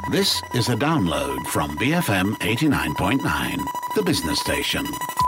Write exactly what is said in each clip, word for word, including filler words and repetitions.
This is a download from B F M eighty-nine point nine, the business station.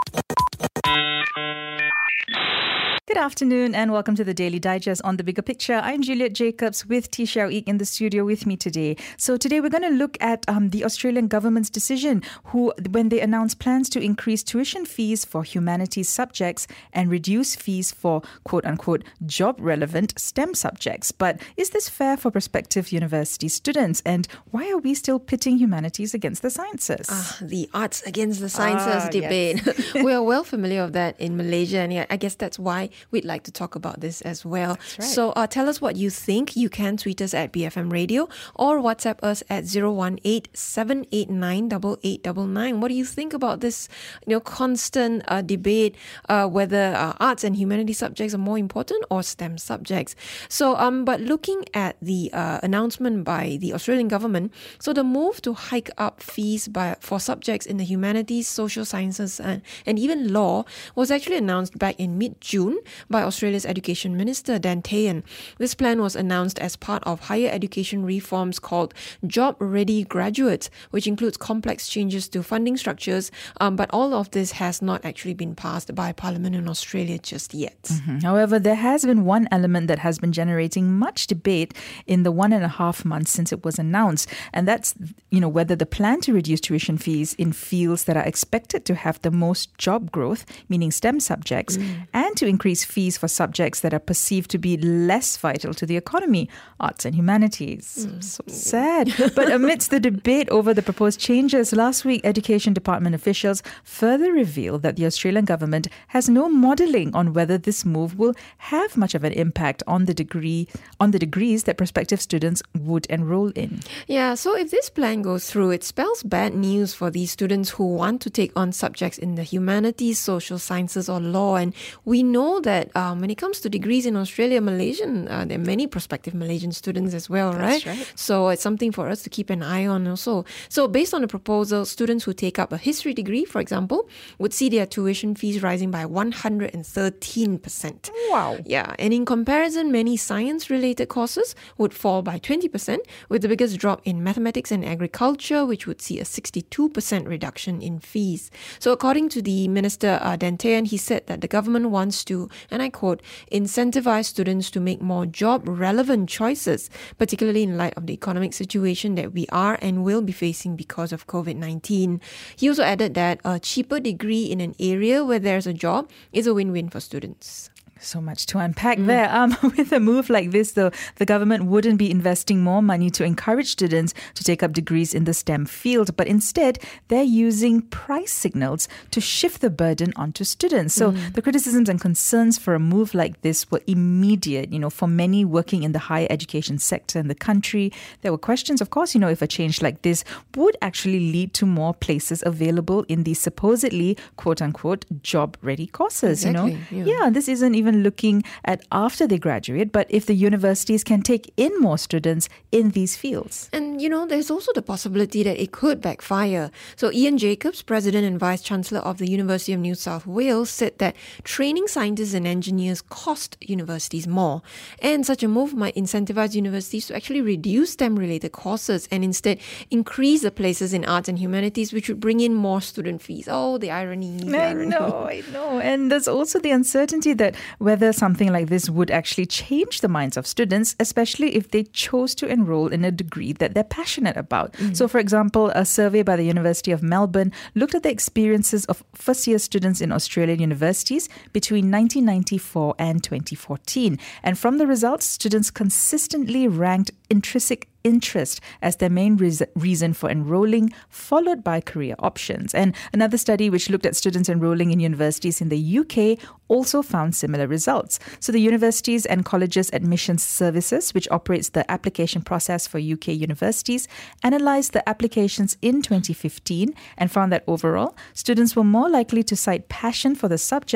Good afternoon and welcome to the Daily Digest on The Bigger Picture. I'm Juliet Jacobs with T. Xiao Eek in the studio with me today. So today we're going to look at um, the Australian government's decision who, when they announced plans to increase tuition fees for humanities subjects and reduce fees for quote-unquote job-relevant STEM subjects. But is this fair for prospective university students? And why are we still pitting humanities against the sciences? Ah, the arts against the sciences Ah, debate. yes. We are well familiar with that in Malaysia, and yeah, I guess that's why we'd like to talk about this as well. That's right. So uh, tell us what you think. You can tweet us at B F M Radio or WhatsApp us at zero one eight, seven eight nine, eight eight nine nine. What do you think about this, you know, constant uh, debate uh, whether uh, arts and humanities subjects are more important or STEM subjects? So, um, but looking at the uh, announcement by the Australian government, so the move to hike up fees by for subjects in the humanities, social sciences, and, and even law was actually announced back in mid-June by Australia's Education Minister, Dan Tehan. This plan was announced as part of higher education reforms called Job Ready Graduates, which includes complex changes to funding structures, um, but all of this has not actually been passed by Parliament in Australia just yet. Mm-hmm. However, there has been one element that has been generating much debate in the one and a half months since it was announced, and that's, you know, whether the plan to reduce tuition fees in fields that are expected to have the most job growth, meaning STEM subjects, mm. and to increase fees for subjects that are perceived to be less vital to the economy, arts and humanities. Mm. So sad. But amidst the debate over the proposed changes, last week Education Department officials further revealed that the Australian government has no modelling on whether this move will have much of an impact on the degree on the degrees that prospective students would enroll in. Yeah, so if this plan goes through, it spells bad news for these students who want to take on subjects in the humanities, social sciences or law. And we know that um, when it comes to degrees in Australia, Malaysian, uh, there are many prospective Malaysian students as well, That's right? right? So it's something for us to keep an eye on also. So based on the proposal, students who take up a history degree, for example, would see their tuition fees rising by one hundred thirteen percent. Wow. Yeah, and in comparison, many science-related courses would fall by twenty percent, with the biggest drop in mathematics and agriculture, which would see a sixty-two percent reduction in fees. So according to the Minister uh, Dan Tehan, he said that the government wants to, and I quote, incentivize students to make more job-relevant choices, particularly in light of the economic situation that we are and will be facing because of COVID nineteen. He also added that a cheaper degree in an area where there's a job is a win-win for students. So much to unpack mm. there. Um, with a move like this, though, the government wouldn't be investing more money to encourage students to take up degrees in the STEM field, but instead they're using price signals to shift the burden onto students. So mm. the criticisms and concerns for a move like this were immediate. You know, for many working in the higher education sector in the country, there were questions, of course, you know, if a change like this would actually lead to more places available in these supposedly, quote unquote, job-ready courses. Exactly, you know, yeah. yeah, this isn't even looking at after they graduate, but if the universities can take in more students in these fields. And, you know, there's also the possibility that it could backfire. So Ian Jacobs, President and Vice Chancellor of the University of New South Wales, said that training scientists and engineers cost universities more. And such a move might incentivize universities to actually reduce STEM-related courses and instead increase the places in arts and humanities, which would bring in more student fees. Oh, the irony. The I irony. know, I know. And there's also the uncertainty that whether something like this would actually change the minds of students, especially if they chose to enroll in a degree that they're passionate about. Mm. So, for example, a survey by the University of Melbourne looked at the experiences of first-year students in Australian universities between nineteen ninety-four and twenty fourteen. And from the results, students consistently ranked intrinsic interest as their main re- reason for enrolling, followed by career options. And another study which looked at students enrolling in universities in the U K also found similar results. So the Universities and Colleges Admissions Services, which operates the application process for U K universities, analysed the applications in twenty fifteen and found that overall, students were more likely to cite passion for the subject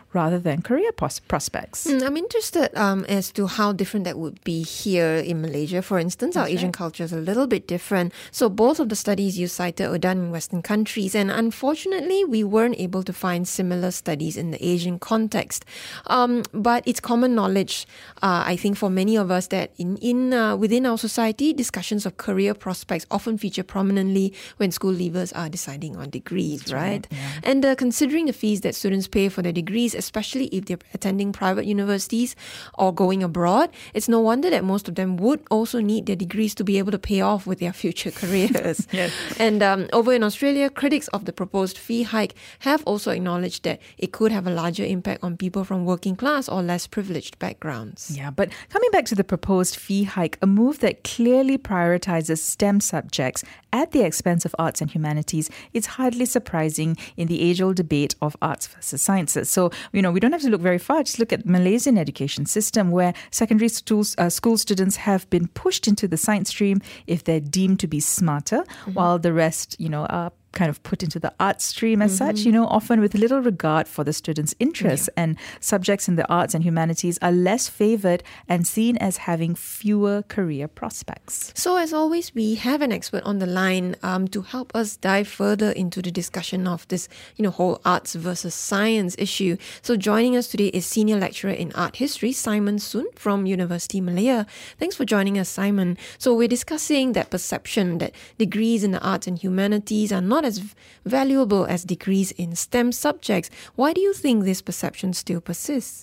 rather than career pos- prospects. Mm, I'm interested um, as to how different that would be here in Malaysia. For instance, our That's Asian right. culture is a little bit different. So both of the studies you cited were done in Western countries, and unfortunately, we weren't able to find similar studies in the Asian context. Um, but it's common knowledge, uh, I think, for many of us that in in uh, within our society, discussions of career prospects often feature prominently when school leavers are deciding on degrees, That's right? right, yeah. And uh, considering the fees that students pay for their degrees, especially if they're attending private universities or going abroad, it's no wonder that most of them would also need their degrees to be able to pay off with their future careers. Yes. And um, over in Australia, critics of the proposed fee hike have also acknowledged that it could have a larger impact on people from working class or less privileged backgrounds. Yeah, but coming back to the proposed fee hike, a move that clearly prioritizes STEM subjects at the expense of arts and humanities is hardly surprising in the age-old debate of arts versus sciences. So, you know, we don't have to look very far. Just look at Malaysian education system, where secondary schools, uh, school students have been pushed into the science stream if they're deemed to be smarter, mm-hmm. while the rest, you know, are kind of put into the arts stream as mm-hmm. such, you know, often with little regard for the students' interests. Yeah. And subjects in the arts and humanities are less favored and seen as having fewer career prospects. So as always, we have an expert on the line um, to help us dive further into the discussion of this, you know, whole arts versus science issue. So joining us today is Senior Lecturer in Art History, Simon Soon from University Malaya. Thanks for joining us, Simon. So we're discussing that perception that degrees in the arts and humanities are not as valuable as degrees in STEM subjects. Why do you think this perception still persists?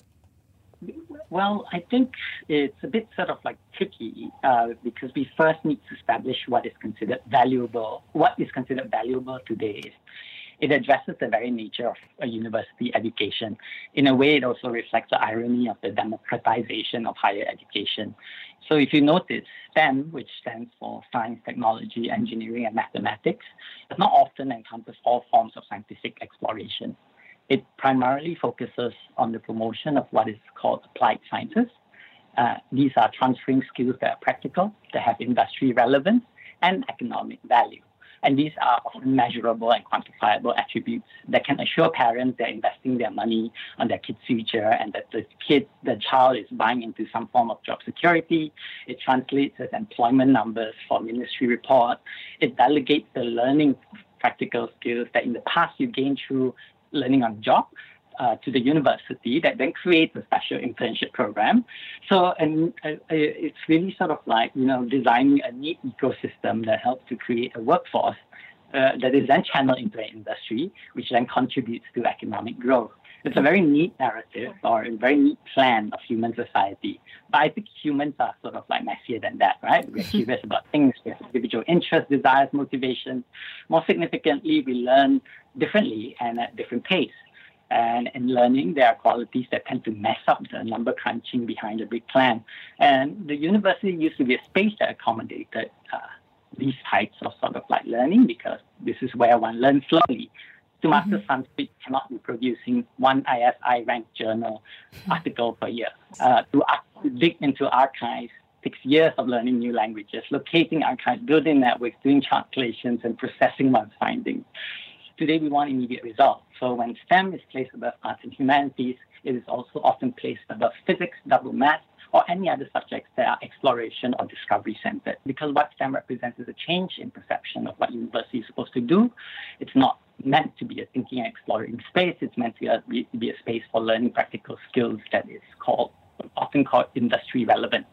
Well, I think it's a bit sort of like tricky uh, because we first need to establish what is considered valuable. What is considered valuable today is it addresses the very nature of a university education. In a way, it also reflects the irony of the democratization of higher education. So if you notice, STEM, which stands for science, technology, engineering, and mathematics, does not often encompass all forms of scientific exploration. It primarily focuses on the promotion of what is called applied sciences. Uh, these are transferring skills that are practical, that have industry relevance, and economic value. And these are often measurable and quantifiable attributes that can assure parents they're investing their money on their kid's future and that the kid, the child is buying into some form of job security. It translates as employment numbers for ministry report. It delegates the learning practical skills that in the past you gained through learning on the job uh, to the university that then creates a special internship program. So and uh, it's really sort of like, you know, designing a neat ecosystem that helps to create a workforce uh, that is then channeled into an industry, which then contributes to economic growth. It's a very neat narrative or a very neat plan of human society. But I think humans are sort of like messier than that, right? We're curious about things, we have individual interests, desires, motivations. More significantly, we learn differently and at different pace. And in learning, there are qualities that tend to mess up the number crunching behind a big plan. And the university used to be a space that accommodated uh, these types of sort of like learning because this is where one learns slowly. To master mm-hmm. Sanskrit cannot be producing one I S I ranked journal article per year. Uh, to, uh, to dig into archives takes years of learning new languages, locating archives, building networks, doing calculations, and processing one's findings. Today, we want immediate results. So when STEM is placed above arts and humanities, it is also often placed above physics, double math, or any other subjects that are exploration or discovery-centered. Because what STEM represents is a change in perception of what university is supposed to do. It's not meant to be a thinking and exploring space. It's meant to be, to be a space for learning practical skills that is called, often called industry relevant.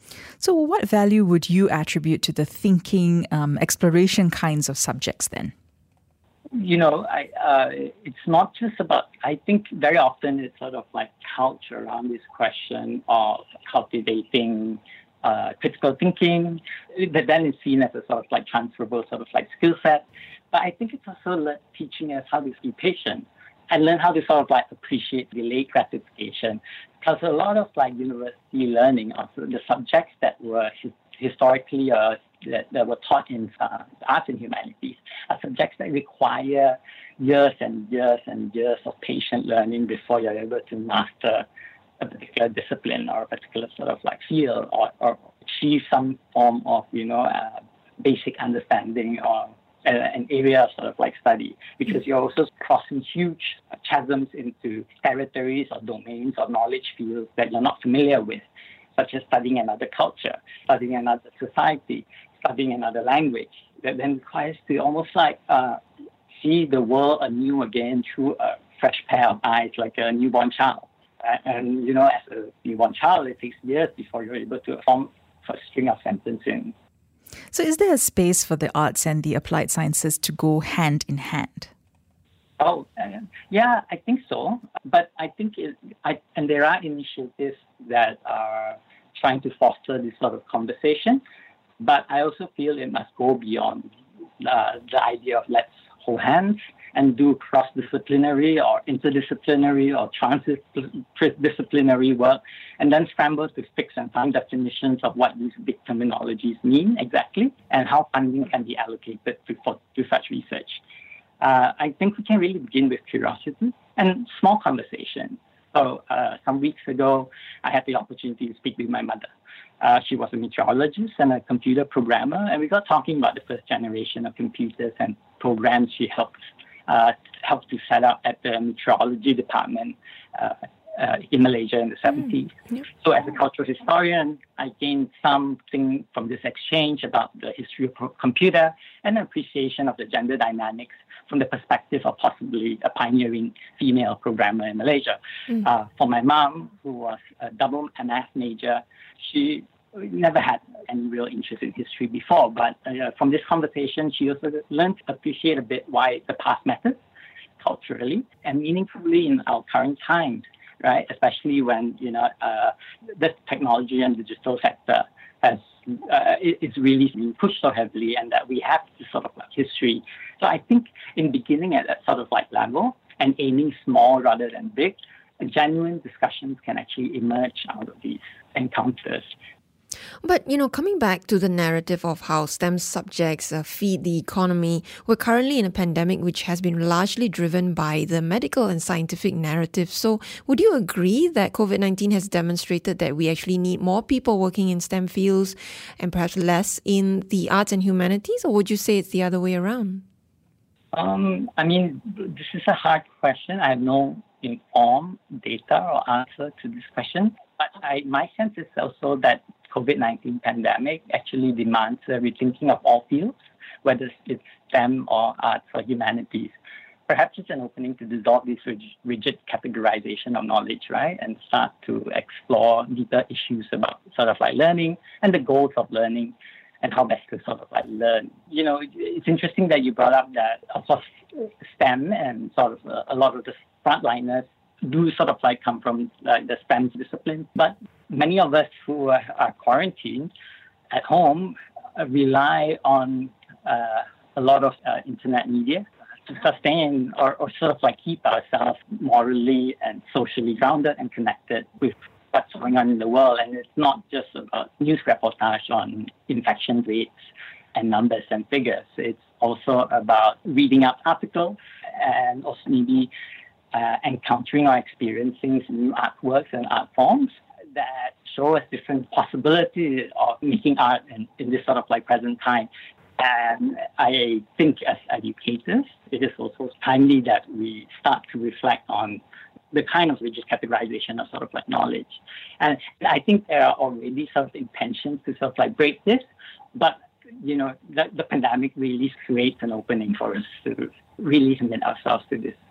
So what value would you attribute to the thinking, um, exploration kinds of subjects then? You know, I, uh, it's not just about, I think very often it's sort of like culture around this question of cultivating uh, critical thinking, that then is seen as a sort of like transferable sort of like skill set. But I think it's also le- teaching us how to be patient and learn how to sort of like appreciate delayed gratification. Because a lot of like university learning of the subjects that were historically uh, that, that were taught in uh, arts and humanities are subjects that require years and years and years of patient learning before you're able to master a particular discipline or a particular sort of like field or, or achieve some form of, you know, uh, basic understanding or an area of sort of like study, because you're also crossing huge chasms into territories or domains or knowledge fields that you're not familiar with, such as studying another culture, studying another society, studying another language, that then requires to almost like uh, see the world anew again through a fresh pair of eyes, like a newborn child. Uh, and, you know, as a newborn child, it takes years before you're able to form a string of sentences. So is there a space for the arts and the applied sciences to go hand in hand? Oh, uh, yeah, I think so. But I think, it, I, and there are initiatives that are trying to foster this sort of conversation. But I also feel it must go beyond uh, the idea of let's hold hands and do cross-disciplinary or interdisciplinary or transdisciplinary work, and then scramble to fix and find definitions of what these big terminologies mean exactly and how funding can be allocated to, for, to such research. Uh, I think we can really begin with curiosity and small conversation. So uh, some weeks ago, I had the opportunity to speak with my mother. Uh, she was a meteorologist and a computer programmer, and we got talking about the first generation of computers and programs she helped uh, helped to set up at the meteorology department uh, uh, in Malaysia in the seventies. Mm, yeah. So as a cultural historian, I gained something from this exchange about the history of computer and an appreciation of the gender dynamics from the perspective of possibly a pioneering female programmer in Malaysia. Mm. Uh, for my mom, who was a double math major, she never had any real interest in history before, but uh, from this conversation, she also learned to appreciate a bit why the past matters culturally and meaningfully in our current times, right? Especially when, you know, uh, the technology and digital sector has uh, is really being pushed so heavily, and that we have this sort of like history. So I think in beginning at that sort of like level and aiming small rather than big, genuine discussions can actually emerge out of these encounters. But, you know, coming back to the narrative of how STEM subjects uh, feed the economy, we're currently in a pandemic which has been largely driven by the medical and scientific narrative. So would you agree that COVID nineteen has demonstrated that we actually need more people working in STEM fields and perhaps less in the arts and humanities? Or would you say it's the other way around? Um, I mean, this is a hard question. I have no informed data or answer to this question. But I, my sense is also that COVID nineteen pandemic actually demands a rethinking of all fields, whether it's STEM or arts or humanities. Perhaps it's an opening to dissolve this rigid categorization of knowledge, right? And start to explore deeper issues about sort of like learning and the goals of learning and how best to sort of like learn. You know, it's interesting that you brought up that, of course, STEM and sort of a, a lot of the frontliners do sort of like come from like the STEM disciplines, but many of us who are, are quarantined at home uh, rely on uh, a lot of uh, internet media to sustain or, or sort of like keep ourselves morally and socially grounded and connected with what's going on in the world. And it's not just about news reportage on infection rates and numbers and figures. It's also about reading up articles and also maybe Uh, encountering or experiencing new artworks and art forms that show us different possibilities of making art in, in this sort of like present time. And I think as educators, it is also timely that we start to reflect on the kind of rigid categorization of sort of like knowledge. And I think there are already sort of intentions to sort of like break this, but you know, the, the pandemic really creates an opening for us to really commit ourselves to this.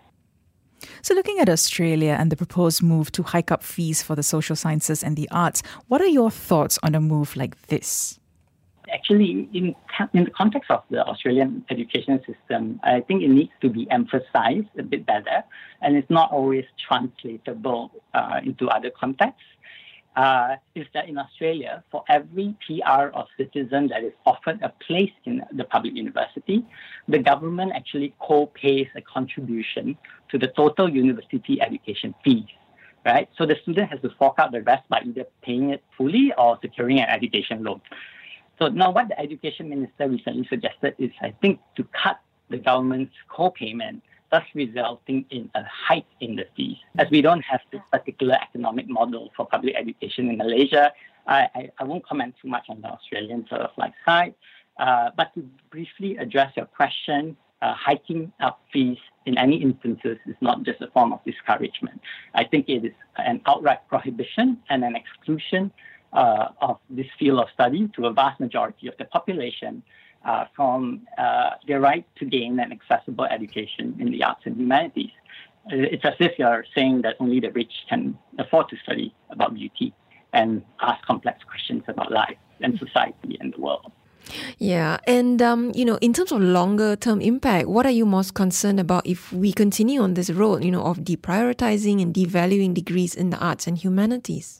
So looking at Australia and the proposed move to hike up fees for the social sciences and the arts, what are your thoughts on a move like this? Actually, in, in the context of the Australian education system, I think it needs to be emphasized a bit better, and it's not always translatable uh, into other contexts. Uh, is that in Australia, for every P R or citizen that is offered a place in the public university, the government actually co-pays a contribution to the total university education fees, right? So the student has to fork out the rest by either paying it fully or securing an education loan. So now what the education minister recently suggested is, I think, to cut the government's co-payment, thus resulting in a hike in the fees. As we don't have this particular economic model for public education in Malaysia, I, I, I won't comment too much on the Australian sort of like side, Uh, but to briefly address your question, uh, hiking up fees in any instances is not just a form of discouragement. I think it is an outright prohibition and an exclusion uh, of this field of study to a vast majority of the population uh, from uh, their right to gain an accessible education in the arts and humanities. It's as if you're saying that only the rich can afford to study about beauty and ask complex questions about life and society and the world. Yeah, and um, you know, in terms of longer term impact, what are you most concerned about if we continue on this road, you know, of deprioritizing and devaluing degrees in the arts and humanities?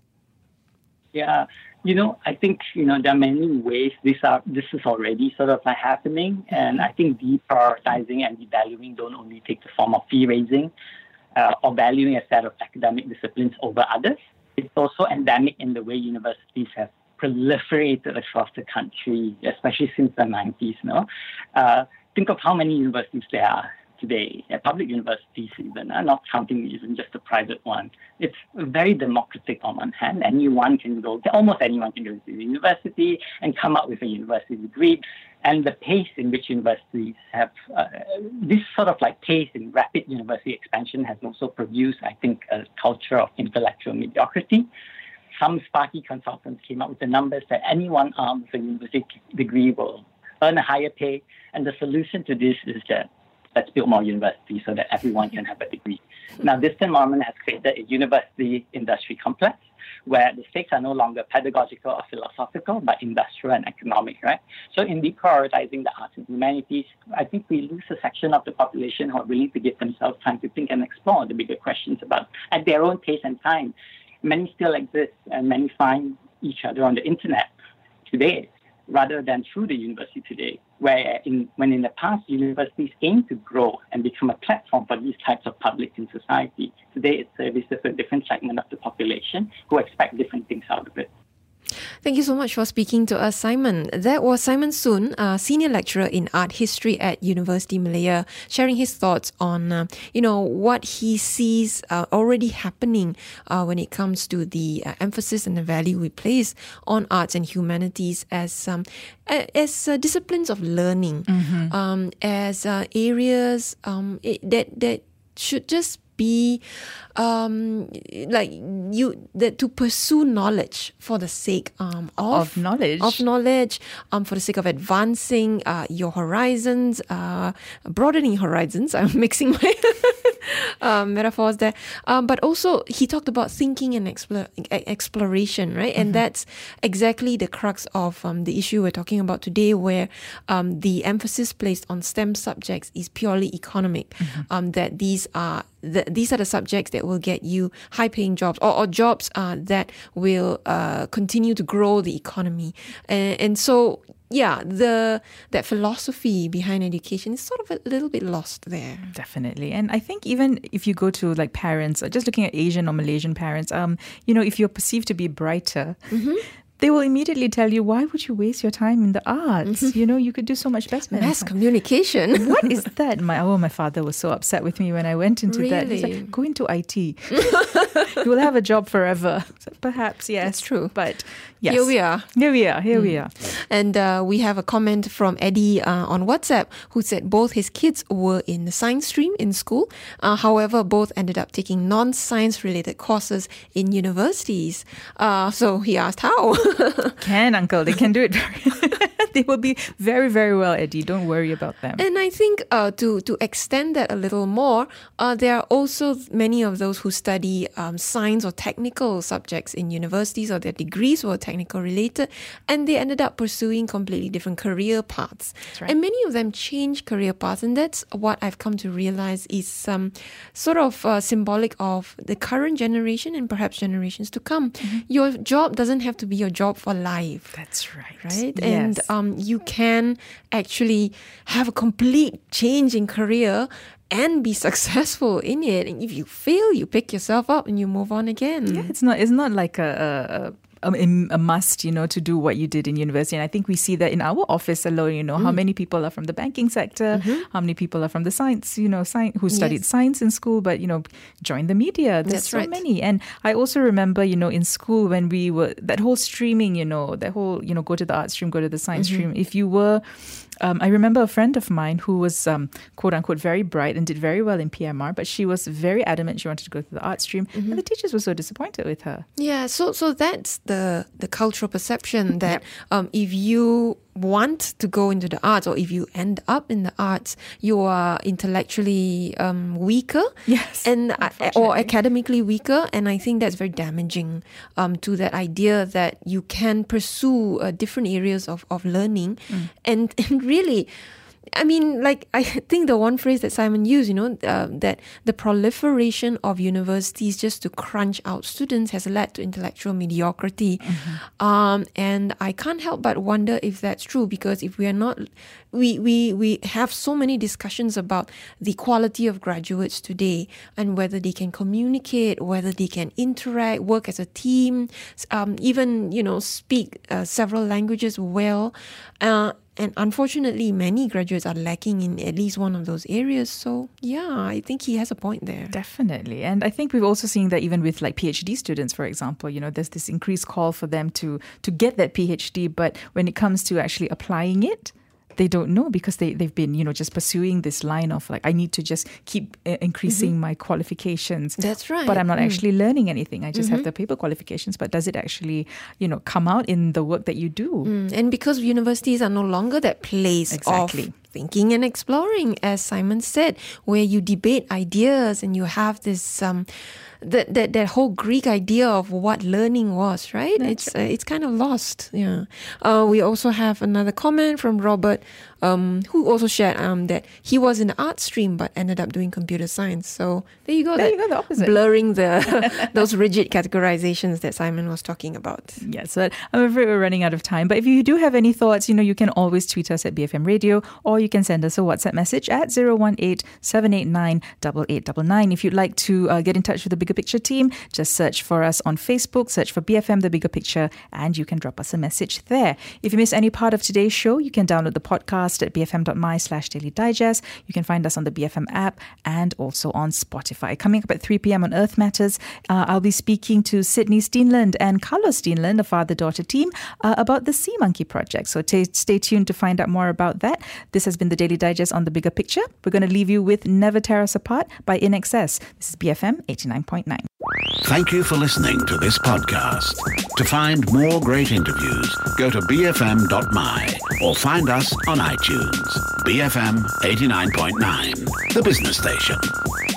Yeah, you know, I think, you know, there are many ways this are this is already sort of like happening, and I think deprioritizing and devaluing don't only take the form of fee raising uh, or valuing a set of academic disciplines over others. It's also endemic in the way universities have proliferated across the country, especially since the nineties. No, uh, think of how many universities there are today, uh, public universities even, uh, not counting even just the private one. It's very democratic on one hand. Anyone can go, almost anyone can go to the university and come up with a university degree. And the pace in which universities have, uh, this sort of like pace in rapid university expansion has also produced, I think, a culture of intellectual mediocrity. Some Sparky consultants came up with the numbers that anyone armed with a university degree will earn a higher pay. And the solution to this is that let's build more universities so that everyone can have a degree. Now, this environment has created a university industry complex where the stakes are no longer pedagogical or philosophical, but industrial and economic, right? So in deprioritizing the arts and humanities, I think we lose a section of the population who are willing to give themselves time to think and explore the bigger questions about at their own pace and time. Many still exist, and many find each other on the internet today, rather than through the university today, where in, when in the past, universities aim to grow and become a platform for these types of public in society. Today, it services a different segment of the population who expect different things out of it. Thank you so much for speaking to us, Simon. That was Simon Soon, a senior lecturer in art history at University Malaya, sharing his thoughts on, uh, you know, what he sees uh, already happening uh, when it comes to the uh, emphasis and the value we place on arts and humanities as um, as uh, disciplines of learning, mm-hmm. um, as uh, areas um, it, that that should just be um, like you that to pursue knowledge for the sake um, of, of knowledge of knowledge um, for the sake of advancing uh, your horizons, uh, broadening horizons. I'm mixing my uh, metaphors there, um, but also he talked about thinking and explore, exploration, right? Mm-hmm. And that's exactly the crux of um, the issue we're talking about today, where um, the emphasis placed on STEM subjects is purely economic. Mm-hmm. Um, that these are the, these are the subjects that will get you high-paying jobs or, or jobs uh, that will uh, continue to grow the economy. And, and so, yeah, the that philosophy behind education is sort of a little bit lost there. Definitely. And I think even if you go to like parents, just looking at Asian or Malaysian parents, um, you know, if you're perceived to be brighter, mm-hmm. they will immediately tell you, why would you waste your time in the arts? Mm-hmm. You know, you could do so much better. Mass communication. What is that? My oh, my father was so upset with me when I went into really? that. He's like, go into I T. You will have a job forever. So perhaps, yes. That's true. But yes. Here we are. Here we are. Here mm. we are. And uh, we have a comment from Eddie uh, on WhatsApp who said both his kids were in the science stream in school. Uh, however, both ended up taking non-science related courses in universities. Uh, so he asked how. Can, uncle. They can do it. They will be very, very well, Eddie. Don't worry about them. And I think uh, to, to extend that a little more, uh, there are also many of those who study um, science or technical subjects in universities, or their degrees were technical related, and they ended up pursuing completely different career paths. That's right. And many of them change career paths. And that's what I've come to realize is um, sort of uh, symbolic of the current generation and perhaps generations to come. Mm-hmm. Your job doesn't have to be your job for life. That's right. Right? Yes. And um, you can actually have a complete change in career and be successful in it. And if you fail, you pick yourself up and you move on again. Yeah, it's not. It's not like a. a, a a, a must, you know, to do what you did in university. And I think we see that in our office alone, you know, mm. how many people are from the banking sector, mm-hmm. how many people are from the science, you know, science, who studied yes. science in school, but, you know, joined the media. There's That's so right. many. And I also remember, you know, in school when we were, that whole streaming, you know, that whole, you know, go to the art stream, go to the science mm-hmm. stream. If you were, um, I remember a friend of mine who was, um, quote unquote, very bright and did very well in P M R, but she was very adamant she wanted to go to the art stream. Mm-hmm. And the teachers were so disappointed with her. Yeah, so so that's the the cultural perception that yep. um, if you want to go into the arts, or if you end up in the arts, you are intellectually um, weaker, yes, and uh, or academically weaker, and I think that's very damaging um, to that idea that you can pursue uh, different areas of of learning, mm. and and really. I mean, like, I think the one phrase that Simon used, you know, uh, that the proliferation of universities just to crunch out students has led to intellectual mediocrity. Mm-hmm. Um, and I can't help but wonder if that's true, because if we are not, we, we, we have so many discussions about the quality of graduates today and whether they can communicate, whether they can interact, work as a team, um, even, you know, speak uh, several languages well. Uh, And unfortunately, many graduates are lacking in at least one of those areas. So, yeah, I think he has a point there. Definitely. And I think we've also seen that even with like PhD students, for example, you know, there's this increased call for them to to get that PhD. But when it comes to actually applying it, they don't know, because they, they've been, you know, just pursuing this line of like, I need to just keep uh, increasing mm-hmm. my qualifications. That's right. But I'm not mm. actually learning anything. I just mm-hmm. have the paper qualifications. But does it actually, you know, come out in the work that you do? Mm. And because universities are no longer that place exactly. of thinking and exploring, as Simon said, where you debate ideas and you have this um, that that that whole Greek idea of what learning was, right? That's it's right. Uh, it's kind of lost. Yeah. Uh, we also have another comment from Robert, um, who also shared um, that he was in the art stream but ended up doing computer science. So there you go. There that you go. The opposite. Blurring the those rigid categorizations that Simon was talking about. Yes, so I'm afraid we're running out of time. But if you do have any thoughts, you know, you can always tweet us at B F M Radio, or you can send us a WhatsApp message at zero one eight, seven eight nine, eight eight nine nine. If you'd like to uh, get in touch with the Bigger Picture team, just search for us on Facebook, search for B F M The Bigger Picture, and you can drop us a message there. If you miss any part of today's show, you can download the podcast at bfm.my slash daily digest. You can find us on the B F M app and also on Spotify. Coming up at three p.m. on Earth Matters, uh, I'll be speaking to Sydney Steenland and Carlos Steenland, a father-daughter team, uh, about the Sea Monkey Project. So t- stay tuned to find out more about that. This has been the Daily Digest on the Bigger Picture. We're going to leave you with Never Tear Us Apart by I N X S. This is B F M eighty-nine point nine. Thank you for listening to this podcast. To find more great interviews, go to b f m dot m y or find us on iTunes. B F M eighty-nine point nine, the business station.